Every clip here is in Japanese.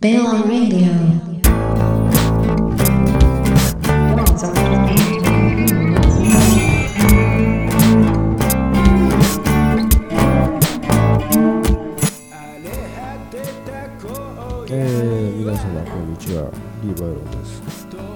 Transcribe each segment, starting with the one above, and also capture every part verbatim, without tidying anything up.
Bella Radio. えー、皆様こんにちは、リーバイロンです。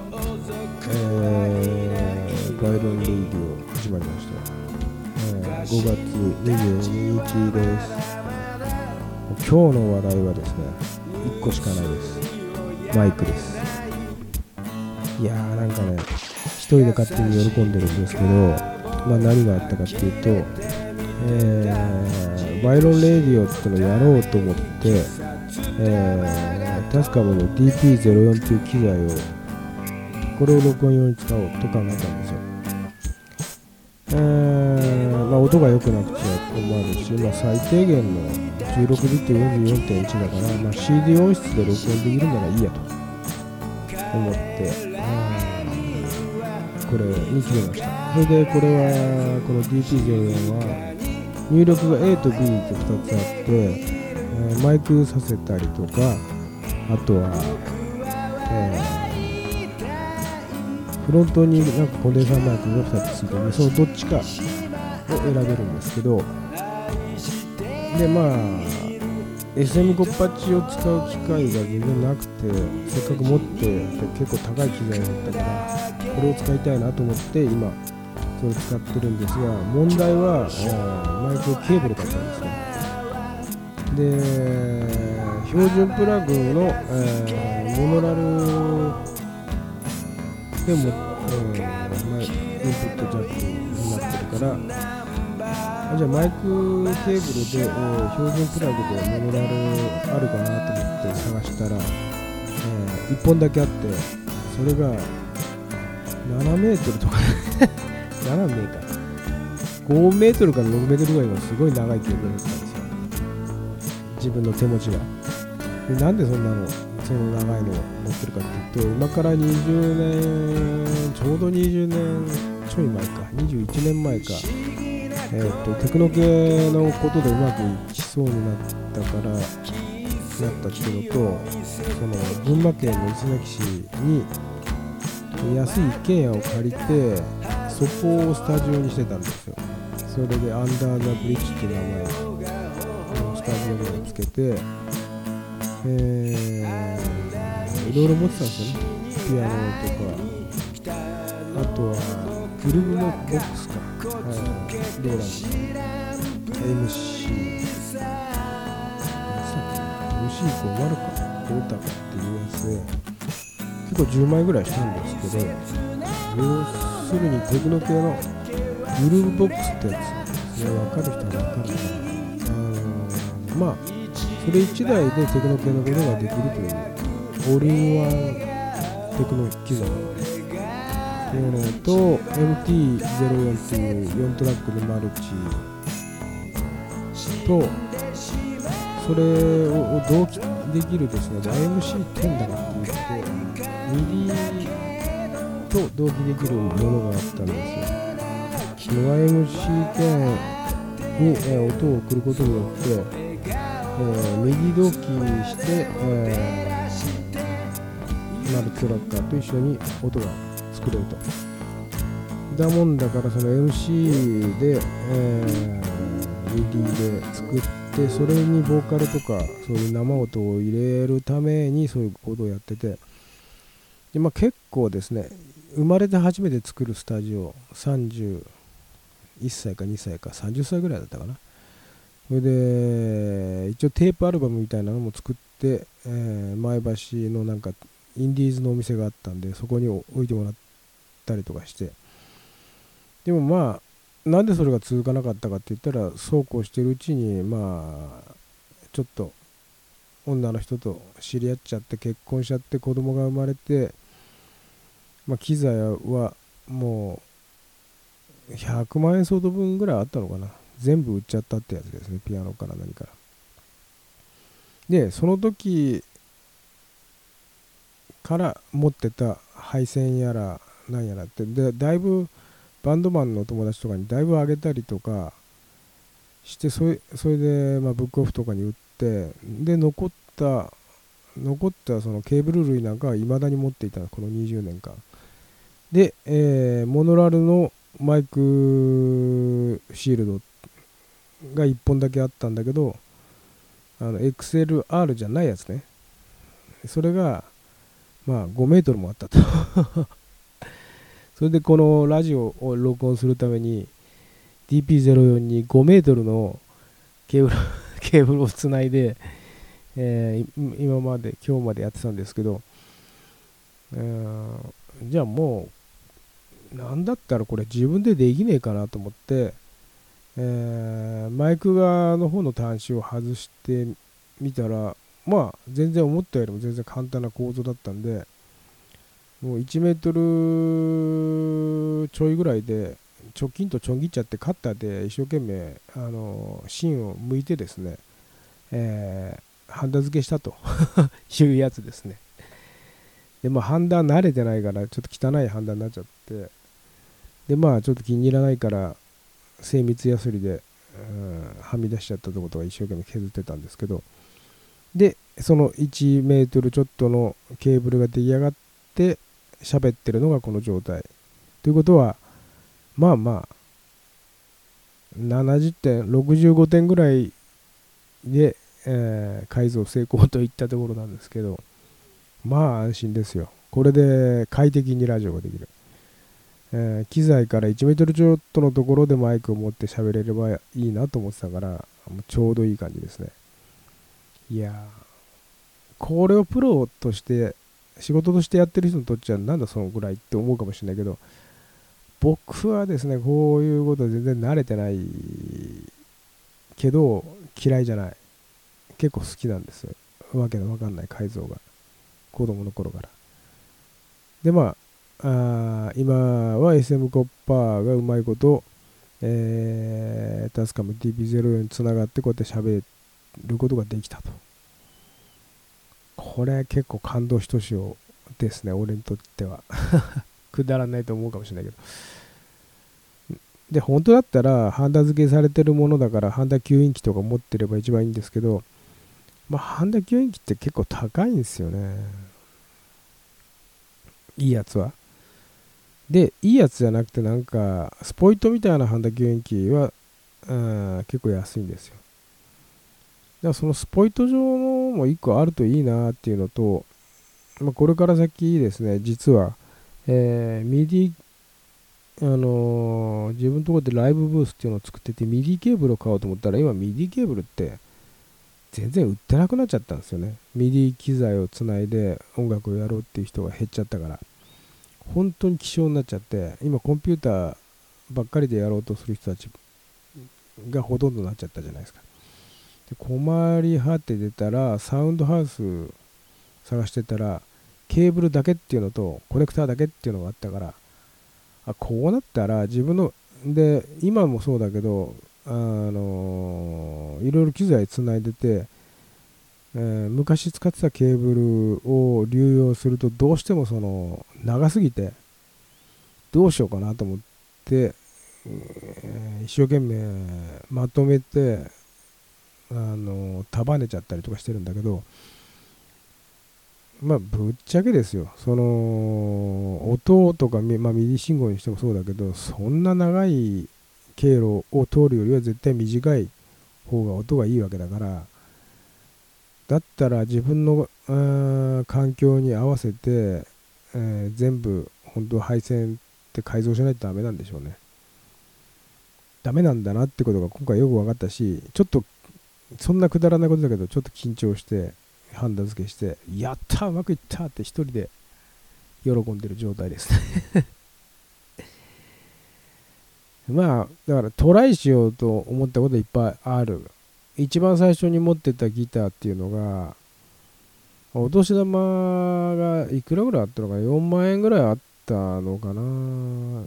えー、バイロンレイディオ始まりました。えー、ごがつにじゅうににちです。今日の話題はですね、いっこしかないです。マイクです。いやーなんかね、一人で勝手に喜んでるんですけど、まあ何があったかっていうと、えー、バイロンレイディオってのをやろうと思って、えー、タスカムの ディーピーゼロよん という機材をこれを録音用に使おうと考えたんですよ。えー、まあ音が良くなくちゃ困るし、まあ、最低限のじゅうろくビット よんじゅうよんてんいちだから、まあ、シーディー 音質で録音できるならいいやと思って、これに決めました。それでこれはこの ディーピーゼロよん は入力が A と B とふたつあって、えー、マイクさせたりとか、あとは、えー、フロントになんかコンデンサーマイクがふたつついてる、そのどっちかを選べるんですけど、でまあ エスエムご パッチを使う機会が全然なくて、せっかく持ってて結構高い機材だったから、これを使いたいなと思って今それを使ってるんですが、問題は、えー、マイクケーブルだったんですね。で標準プラグの、えー、モノラルでも、えー、マイインプットジャックになってるから、じゃあマイクケーブルで、えー、標準プラグでモノラルあるかなと思って探したら、えー、いっぽんだけあって、それがななメートルとかななメートルごメートルからろくメートルぐらいのすごい長いケーブルだったんですよ、自分の手持ちが。でなんでそんなのその長いのを持ってるかっていうと、今からにじゅうねんちょうどにじゅうねんちょい前かにじゅういちねんまえか、えー、とテクノ系のことでうまくいきそうになったからなったっていうのと、その群馬県の伊勢崎市に安い一軒家を借りて、そこをスタジオにしてたんですよ。それでアンダーザブリッジっていう名前のスタジオにつけて、えー、いろいろ持ってたんですよね。ピアノとか、あとはグルーブのボックスか、ローランド エムシー エムシーごじゅう かどうだかっていうやつで結構じゅうまんえんぐらいしたんですけど、要するにテクノ系のグルーブボックスってやつ、分かる人は分かるかな。あのー、まあそれいちだいでテクノ系のことができるというオールインワンテクノ機材っていうのと エムティーゼロよん っていうよんトラックのマルチと、それを同期できるですね ワイエムシーテン だかって言ってミディと同期できるものがあったんですよ。 ワイエムシーテン に、えー、音を送ることによって、えー、ミディ同期して、えー、マルチトラッカーと一緒に音が作れると。だもんだからその エムシー で、えー、ミディで作って、それにボーカルとかそういう生音を入れるためにそういうことをやってて、で、まあ、結構ですね、生まれて初めて作るスタジオさんじゅういっさいかにさいかさんじゅっさいぐらいだったかな。それで一応テープアルバムみたいなのも作って、えー、前橋のなんかインディーズのお店があったんで、そこに置いてもらったりとかして、でもまあなんでそれが続かなかったかって言ったら、そうこうしてるうちにまあちょっと女の人と知り合っちゃって結婚しちゃって子供が生まれて、まあ、機材はもうひゃくまんえん相当分ぐらいあったのかな、全部売っちゃったってやつですね、ピアノから何からで。その時から持ってた配線やら何やらってで、だいぶバンドマンの友達とかにだいぶあげたりとかして、それ、それでまあブックオフとかに売って、で残った残ったそのケーブル類なんかは未だに持っていたこのにじゅうねんかんで、えー、モノラルのマイクシールドがいっぽんだけあったんだけど、あの エックスエルアール じゃないやつね、それがまあごメートルもあったとそれでこのラジオを録音するために ディーピーゼロよん にごメートルのケーブルケーブルをつないで、えー、今まで今日までやってたんですけど、えー、じゃあもうなんだったらこれ自分でできねえかなと思って、えー、マイク側の方の端子を外してみたら、まあ全然思ったよりも全然簡単な構造だったんで、もういちメートルちょいぐらいでチョキンとちょん切っちゃって、カッターで一生懸命あの芯を剥いてですね、えー、ハンダ付けしたというやつですね。でまあハンダ慣れてないからちょっと汚いハンダになっちゃって、でまあちょっと気に入らないから精密ヤスリで、うん、はみ出しちゃったところとか一生懸命削ってたんですけど、でそのいちメートルちょっとのケーブルが出来上がって喋ってるのがこの状態ということは、まあまあななじゅってんろくじゅうごてんぐらいで、えー、改造成功といったところなんですけど、まあ安心ですよ。これで快適にラジオができる、えー、機材からいちメートルちょっとのところでマイクを持って喋れればいいなと思ってたから、もうちょうどいい感じですね。いやー、これをプロとして仕事としてやってる人にとっちゃなんだそのぐらいって思うかもしれないけど、僕はですねこういうこと全然慣れてないけど嫌いじゃない、結構好きなんですよ。わけのわかんない改造が子供の頃から。でまあ、あ今は エスエム コッパーがうまいこと、えー、タスカム ディーピーゼロよん につながってこうやって喋ることができたと。これ結構感動ひとしおですね、俺にとってはくだらないと思うかもしれないけど、で本当だったらハンダ付けされてるものだからハンダ吸引機とか持ってれば一番いいんですけど、まあハンダ吸引機って結構高いんですよね、いいやつは。でいいやつじゃなくてなんかスポイトみたいなハンダ吸引機は、うん、結構安いんですよ。だからそのスポイト状のもいっこあるといいなっていうのと、まあ、これから先ですね、実は、えー、ミディ、あのー、自分のところでライブブースっていうのを作ってて、ミディケーブルを買おうと思ったら、今ミディケーブルって全然売ってなくなっちゃったんですよね。ミディ機材をつないで音楽をやろうっていう人が減っちゃったから、本当に希少になっちゃって、今コンピューターばっかりでやろうとする人たちがほとんどになっちゃったじゃないですか。で困り果ててたら、サウンドハウス探してたら、ケーブルだけっていうのとコネクターだけっていうのがあったから、あこうなったら自分ので今もそうだけど、あのー、いろいろ機材つないでて、えー、昔使ってたケーブルを流用するとどうしてもその長すぎてどうしようかなと思って、えー、一生懸命まとめて、あのー、束ねちゃったりとかしてるんだけど、まあぶっちゃけですよ、その音とか、まあ、ミディ信号にしてもそうだけど、そんな長い経路を通るよりは絶対短い方が音がいいわけだから、だったら自分の環境に合わせて、えー、全部本当配線って改造しないとダメなんでしょうね。ダメなんだなってことが今回よく分かったし、ちょっとそんなくだらないことだけどちょっと緊張してハンダ付けして、やったーうまくいったって一人で喜んでる状態ですねまあだからトライしようと思ったこといっぱいある。一番最初に持ってたギターっていうのが、お年玉がいくらぐらいあったのかな、よんまんえんぐらいあったのかな。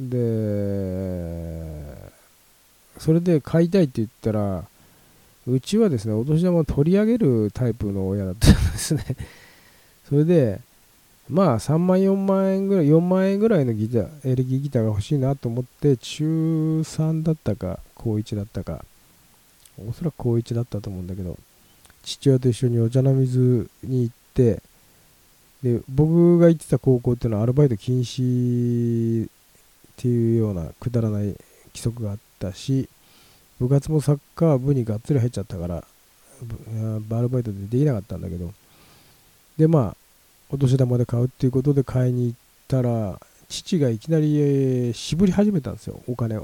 でそれで買いたいって言ったら、うちはですねお年玉を取り上げるタイプの親だったんですねそれでまあさんまんよんまんえんぐらい、よんまんえんぐらいのギター、エレキギターが欲しいなと思って、中さんだったか高いちだったか、おそらく高いちだったと思うんだけど、父親と一緒にお茶の水に行っ 、で僕が行ってた高校っていうのはアルバイト禁止っていうようなくだらない規則があったし、部活もサッカー部にがっつり入っちゃったからアルバイトでできなかったんだけど、でまあお年玉で買うっていうことで買いに行ったら、父がいきなり渋り始めたんですよ、お金を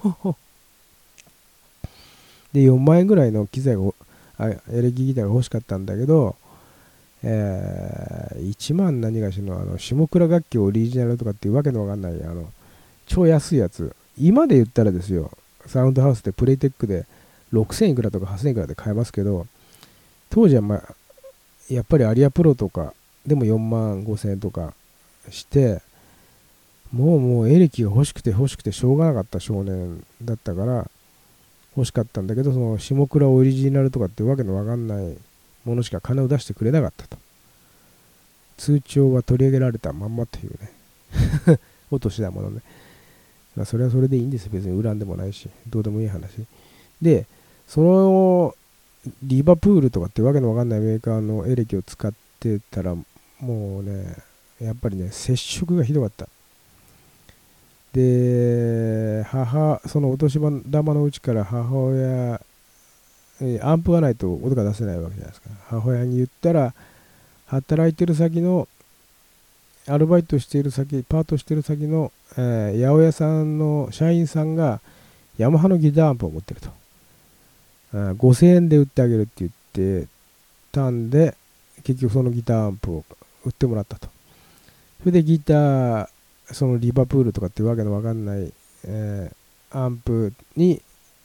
でよんまんえんぐらいの機材をエレキギターが欲しかったんだけど、えー、いちまん何がしのあの下倉楽器オリジナルとかっていうわけのわかんないあの超安いやつ、今で言ったらですよ、サウンドハウスでプレイテックでろくせんいくらとかはっせんいくらで買えますけど、当時はまあやっぱりアリアプロとかでもよんまんごせんえんとかして、もうもうエレキが欲しくて欲しくてしょうがなかった少年だったから欲しかったんだけど、その下倉オリジナルとかってわけのわかんないものしか金を出してくれなかったと。通帳は取り上げられたまんまというねお年玉のね、まあ、それはそれでいいんですよ、別に恨んでもないしどうでもいい話で、そのリバプールとかってわけのわかんないメーカーのエレキを使ってたら、もうねやっぱりね接触がひどかった。で母そのお年玉のうちから母親、アンプがないと音が出せないわけじゃないですか。母親に言ったら、働いてる先のアルバイトしている先、パートしている先の、えー、八百屋さんの社員さんがヤマハのギターアンプを持ってると、ごせんえんで売ってあげるって言ってたんで、結局そのギターアンプを売ってもらったと。それでギター、そのリバプールとかっていうわけのわかんない、えー、アンプに、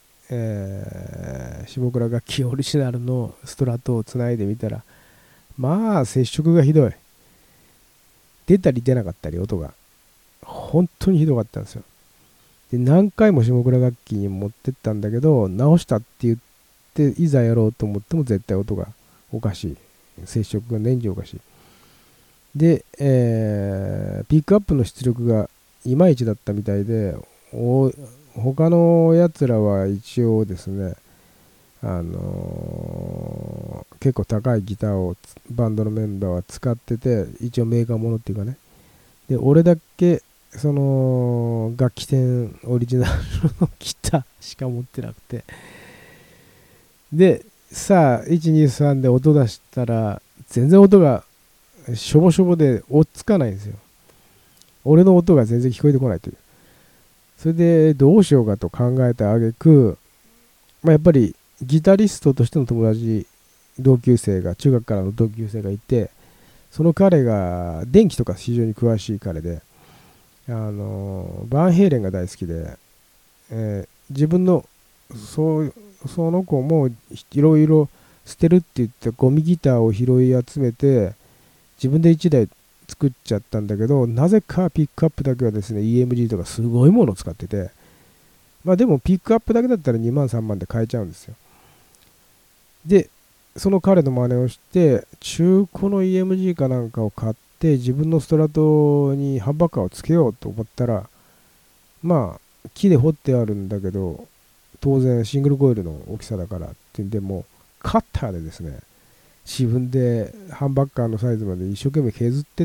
えー、下倉楽器オリジナルのストラトをつないでみたら、まあ接触がひどい。出たり出なかったり音が本当にひどかったんですよ。で何回も下倉楽器に持ってったんだけど、直したって言っていざやろうと思っても絶対音がおかしい、接触が年中おかしいで、えー、ピックアップの出力がいまいちだったみたいで、お他のやつらは一応ですね、あのー、結構高いギターをバンドのメンバーは使ってて、一応メーカーものっていうかね、で俺だけその楽器店オリジナルのギターしか持ってなくて、でさあいちにさんで音出したら全然音がしょぼしょぼで追っつかないんですよ。俺の音が全然聞こえてこないという。それでどうしようかと考えた挙句、まあ、やっぱりギタリストとしての友達、同級生が、中学からの同級生がいて、その彼が電気とか非常に詳しい彼で、あのバンヘイレンが大好きで、えー、自分のそうその子もいろいろ捨てるって言ってゴミギターを拾い集めて自分でいちだい作っちゃったんだけど、なぜかピックアップだけはですね イーエムジー とかすごいものを使ってて、まあでもピックアップだけだったらにまんさんまんで買えちゃうんですよ。でその彼の真似をして中古の イーエムジー かなんかを買って自分のストラトにハンバッカーをつけようと思ったら、まあ木で掘ってあるんだけど当然シングルコイルの大きさだからっていうんで、もうカッターでですね自分でハンバッカーのサイズまで一生懸命削ってって、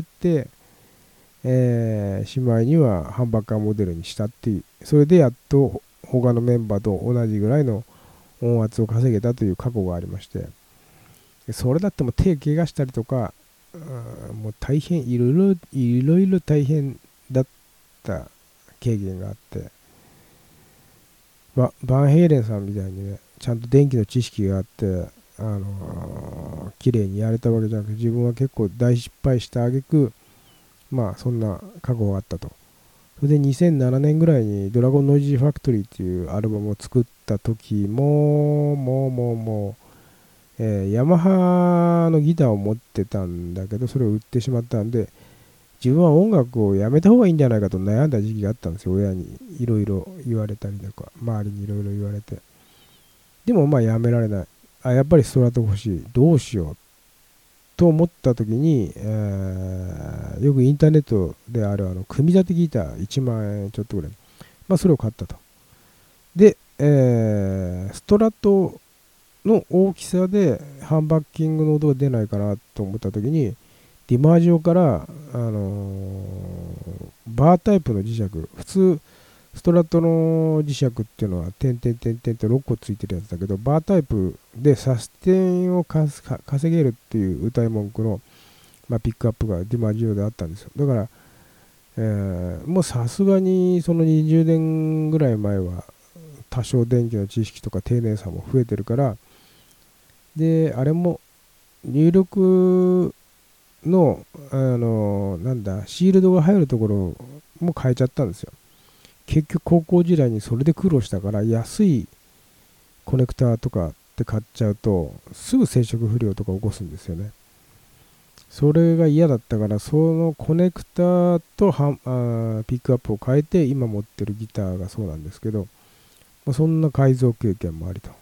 えー、しまいにはハンバッカーモデルにしたっていう、それでやっと他のメンバーと同じぐらいの音圧を稼げたという過去がありまして、それだっても手怪我したりとか、もう大変いろいろいろいろ大変だった経験があって、バ, バンヘイレンさんみたいにねちゃんと電気の知識があって、あのー、綺麗にやれたわけじゃなくて、自分は結構大失敗した挙句、まあそんな過去があったと。それでにせんななねんぐらいにドラゴンノイジーファクトリーっていうアルバムを作った時ももうもうもう、えー、ヤマハのギターを持ってたんだけど、それを売ってしまったんで、自分は音楽をやめた方がいいんじゃないかと悩んだ時期があったんですよ。親にいろいろ言われたりとか、周りにいろいろ言われて。でもまあやめられない。あ、やっぱりストラト欲しい。どうしようと思った時に、えー、よくインターネットであるあの組み立てギターいちまんえんちょっとぐらい。まあそれを買ったと。で、えー、ストラトの大きさでハンバッキングの音が出ないかなと思った時に、ディマージオから、あのー、バータイプの磁石、普通ストラトの磁石っていうのは点々点々とろっこついてるやつだけど、バータイプでサステンを稼げるっていう歌い文句の、まあ、ピックアップがディマージオであったんですよ。だから、えー、もうさすがにそのにじゅうねんぐらい前は多少電気の知識とか丁寧さも増えてるから、であれも入力のあのなんだシールドが入るところも変えちゃったんですよ。結局高校時代にそれで苦労したから、安いコネクターとかって買っちゃうとすぐ接触不良とか起こすんですよね。それが嫌だったから、そのコネクターとはあピックアップを変えて今持ってるギターがそうなんですけど、まあ、そんな改造経験もありと。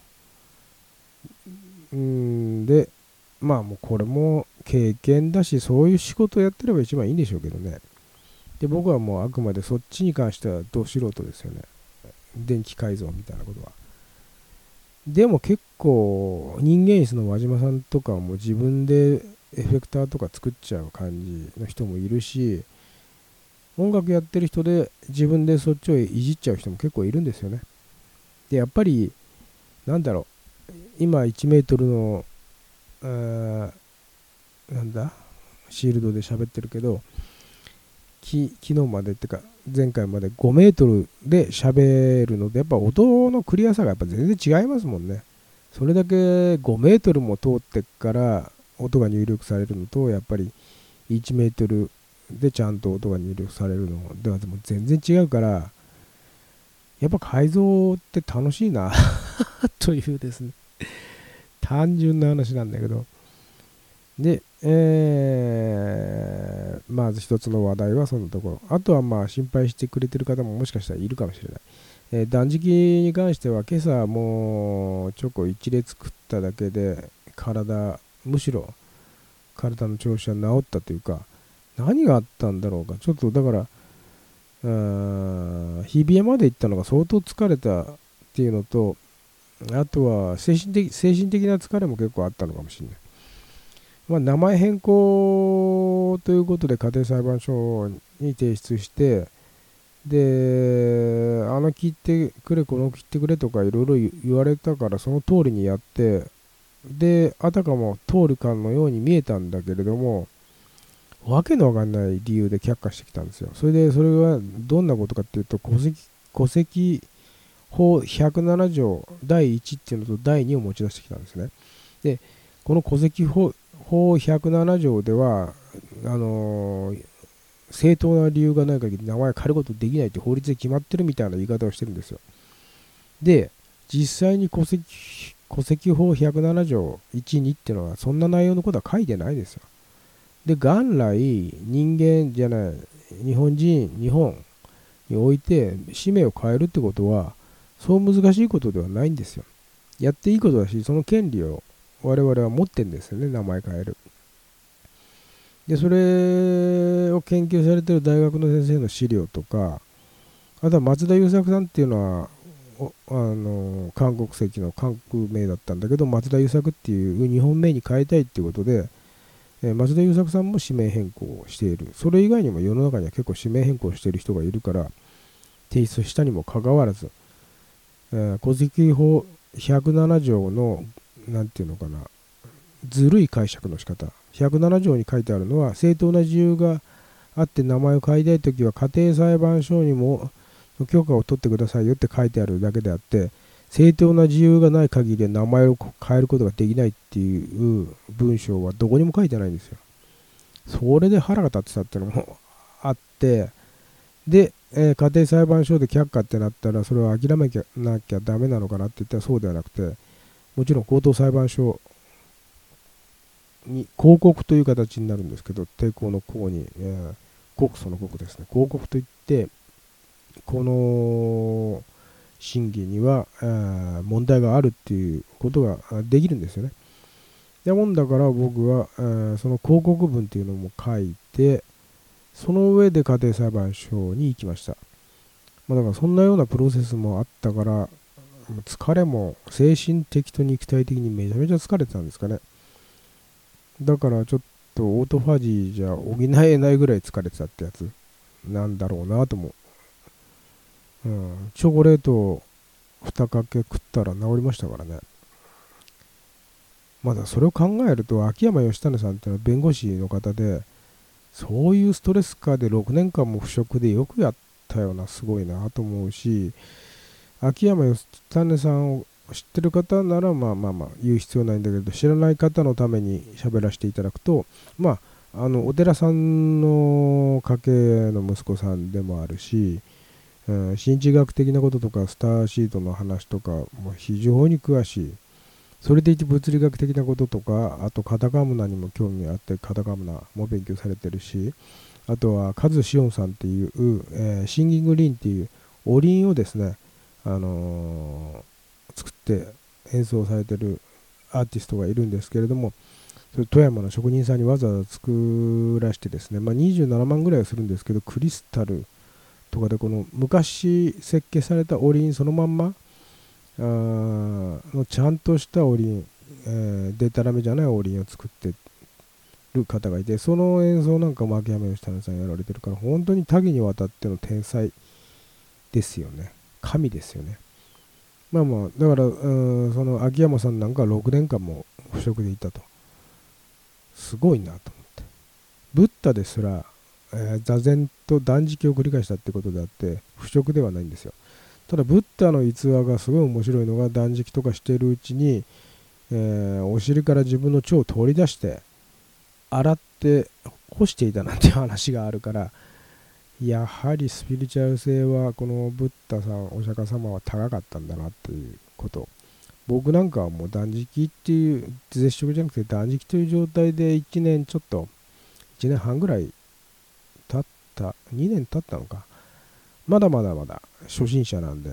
うんでまあもうこれも経験だし、そういう仕事をやってれば一番いいんでしょうけどね。で僕はもうあくまでそっちに関してはど素人ですよね。電気改造みたいなことは。でも結構人間椅子の輪島さんとかも自分でエフェクターとか作っちゃう感じの人もいるし、音楽やってる人で自分でそっちをいじっちゃう人も結構いるんですよね。でやっぱりなんだろう、今いちメートルのあなんだシールドで喋ってるけど、き昨日までってか前回までごメートルで喋るので、やっぱ音のクリアさがやっぱ全然違いますもんね。それだけごメートルも通ってから音が入力されるのと、やっぱりいちメートルでちゃんと音が入力されるのではもう全然違うから、やっぱ改造って楽しいなというですね、単純な話なんだけど。で、えー、まず一つの話題はそのところ。あとはまあ心配してくれてる方ももしかしたらいるかもしれない。えー、断食に関しては今朝もうチョコ一列食っただけで体、むしろ体の調子は治ったというか、何があったんだろうか。ちょっとだから、日比谷まで行ったのが相当疲れたっていうのと、あとは精神的、精神的な疲れも結構あったのかもしれない。まあ、名前変更ということで家庭裁判所に提出して、で、あの切ってくれ、この切ってくれとかいろいろ言われたから、その通りにやって、で、あたかも通るかのように見えたんだけれども、わけのわかんない理由で却下してきたんですよ。それで、それはどんなことかっていうと、戸籍、戸籍法ひゃくなな条だいいちっていうのとだいにを持ち出してきたんですね。で、この戸籍法法ひゃくなな条ではあのー、正当な理由がない限り名前を変えることできないって法律で決まってるみたいな言い方をしてるんですよ。で、実際に戸籍、戸籍法ひゃくなな条いち、にっていうのはそんな内容のことは書いてないですよ。で、元来人間じゃない、日本人、日本において氏名を変えるってことはそう難しいことではないんですよ。やっていいことだし、その権利を我々は持ってるんですよね、名前変える。で、それを研究されている大学の先生の資料とか、あとは松田優作さんっていうのは、あの韓国籍の韓国名だったんだけど、松田優作っていう日本名に変えたいっていうことで、えー、松田優作さんも氏名変更をしている。それ以外にも世の中には結構氏名変更している人がいるから、提出したにもかかわらず、えー、戸籍法ひゃくなな条のなんていうのかな、ずるい解釈の仕方。ひゃくなな条に書いてあるのは、正当な事由があって名前を変えたいときは家庭裁判所にも許可を取ってくださいよって書いてあるだけであって、正当な事由がない限り名前を変えることができないっていう文章はどこにも書いてないんですよ。それで腹が立ってたっていうのもあって、で、えー、家庭裁判所で却下ってなったら、それを諦めなきゃダメなのかなって言ったらそうではなくて、もちろん高等裁判所に抗告という形になるんですけど、抵抗の項に、えー、告訴の告ですね。抗告といって、この審議には問題があるっていうことができるんですよね。でもんだから僕はその抗告文っていうのも書いて、その上で家庭裁判所に行きました。まあ、だからそんなようなプロセスもあったから、 疲れも精神的と肉体的にめちゃめちゃ疲れてたんですかね。だからちょっとオートファジーじゃ補えないぐらい疲れてたってやつなんだろうなと思う。うん、チョコレートをにかけ食ったら治りましたからね。まだそれを考えると秋山義種さんっていうのは弁護士の方で、そういうストレス下でろくねんかんも不織でよくやったような、すごいなと思うし、秋山義種さんを知ってる方ならまあまあまあ言う必要ないんだけど、知らない方のために喋らせていただくと、まああのお寺さんの家系の息子さんでもあるし、うん、神地学的なこととかスターシートの話とかも非常に詳しい。それでいて物理学的なこととか、あとカタカムナにも興味があってカタカムナも勉強されてるし、あとはカズシオンさんっていう、えー、シンギングリンっていうおりんをですね、あのー、作って演奏されてるアーティストがいるんですけれども、それ富山の職人さんにわざわざ作らせてですね、まあ、にじゅうななまんぐらいはするんですけど、クリスタルとかでこの昔設計されたおりんそのまんまあのちゃんとしたおりん、えー、デタラメじゃないおりんを作ってる方がいて、その演奏なんかも秋山義種さんやられてるから、本当に多岐にわたっての天才ですよね。神ですよね。まあまあだから、うん、その秋山さんなんかろくねんかんも不織でいたと、すごいなと思って。ブッダですら、えー、座禅と断食を繰り返したってことであって不織ではないんですよ。ただブッダの逸話がすごい面白いのが、断食とかしているうちに、えー、お尻から自分の腸を取り出して洗って干していたなんていう話があるから、やはりスピリチュアル性はこのブッダさんお釈迦様は高かったんだなということ。僕なんかはもう断食っていう絶食じゃなくて断食という状態でいちねんちょっといちねんはんぐらい経った、にねん経ったのか、まだまだまだ初心者なんで、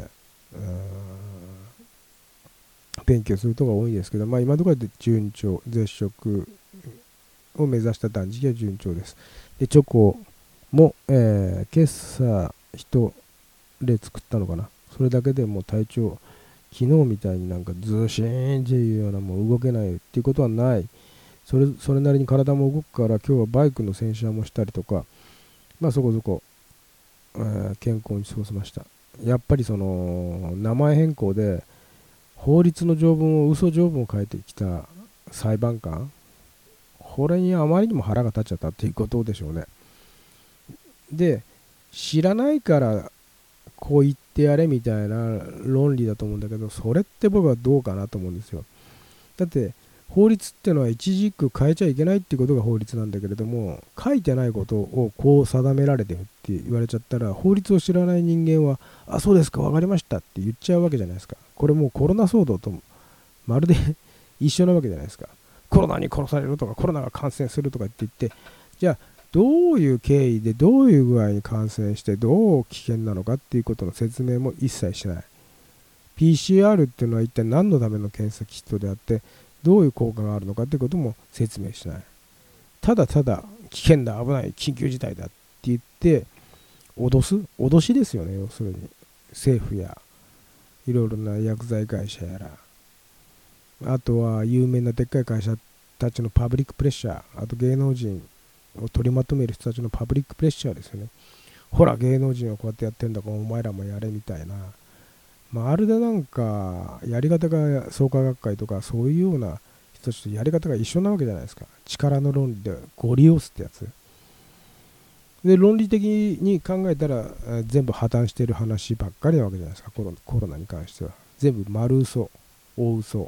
勉強することが多いですけど、まあ、今のところで順調、絶食を目指した断食は順調です。で、チョコも、えー、今朝一例作ったのかな。それだけでもう体調、昨日みたいになんかずしーんっていうような、もう動けないっていうことはない。それ、それなりに体も動くから、今日はバイクの洗車もしたりとか、まあそこそこ、えー、健康に過ごせました。やっぱりその名前変更で法律の条文を嘘条文を書いてきた裁判官、これにあまりにも腹が立っちゃったっていうことでしょうね。で、知らないからこう言ってやれみたいな論理だと思うんだけど、それって僕はどうかなと思うんですよ。だって法律っていうのは一字一句変えちゃいけないっていうことが法律なんだけれども、書いてないことをこう定められてるって言われちゃったら、法律を知らない人間は、あ、そうですか、分かりましたって言っちゃうわけじゃないですか。これもうコロナ騒動とまるで一緒なわけじゃないですか。コロナに殺されるとか、コロナが感染するとかって言って、じゃあどういう経緯でどういう具合に感染してどう危険なのかっていうことの説明も一切しない。ピーシーアール っていうのは一体何のための検査キットであって、どういう効果があるのかってことも説明しない。ただただ危険だ、危ない、緊急事態だって言って脅す、脅しですよね。要するに政府やいろいろな薬剤会社やら、あとは有名なでっかい会社たちのパブリックプレッシャー、あと芸能人を取りまとめる人たちのパブリックプレッシャーですよね。ほら芸能人はこうやってやってるんだからお前らもやれみたいな、まあ、あるでなんかやり方が創価学会とかそういうような人たちとやり方が一緒なわけじゃないですか。力の論理でゴリ押すってやつで、論理的に考えたら全部破綻している話ばっかりなわけじゃないですか。コロナ、コロナに関しては全部丸嘘、大嘘。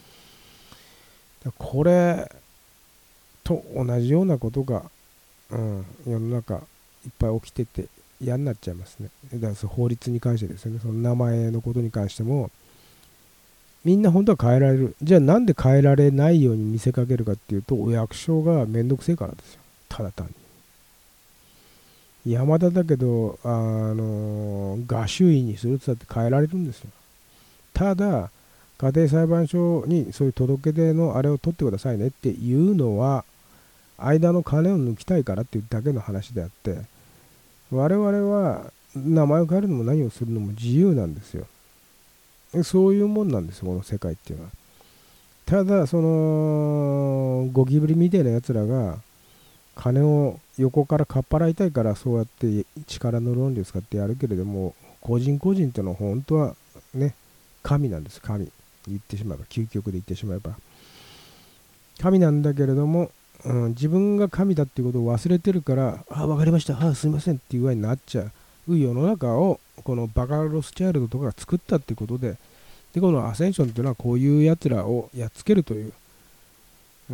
これと同じようなことが、うん、世の中いっぱい起きてて嫌になっちゃいますね。だからその法律に関してですよね。その名前のことに関してもみんな本当は変えられる。じゃあなんで変えられないように見せかけるかっていうと、お役所がめんどくせえからですよ。ただ単に山田だけど、あの画集院にするって言ったって変えられるんですよ。ただ家庭裁判所にそういう届け出のあれを取ってくださいねっていうのは間の金を抜きたいからっていうだけの話であって、我々は名前を変えるのも何をするのも自由なんですよ。 そういうもんなんですよ、この世界っていうのは。ただ、そのゴキブリみたいなやつらが金を横からかっぱらいたいから、そうやって力の論理を使ってやるけれども、個人個人っていうのは本当はね、神なんです。神。言ってしまえば、究極で言ってしまえば。神なんだけれども、うん、自分が神だっていうことを忘れてるから、あ、わかりました、あ、すいませんっていう具合になっちゃう世の中を、このバカロスチャイルドとかが作ったっていうことで、で、このアセンションっていうのはこういうやつらをやっつけるという。うん、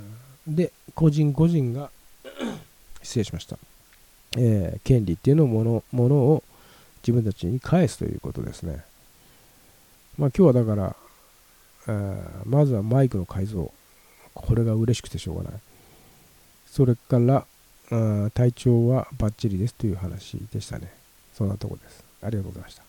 で、個人個人が、失礼しました。えー権利っていうのをものものを自分たちに返すということですね。まあ今日はだから、えーまずはマイクの改造。これが嬉しくてしょうがない。それから、あ体調はバッチリですという話でしたね。そんなところです。ありがとうございました。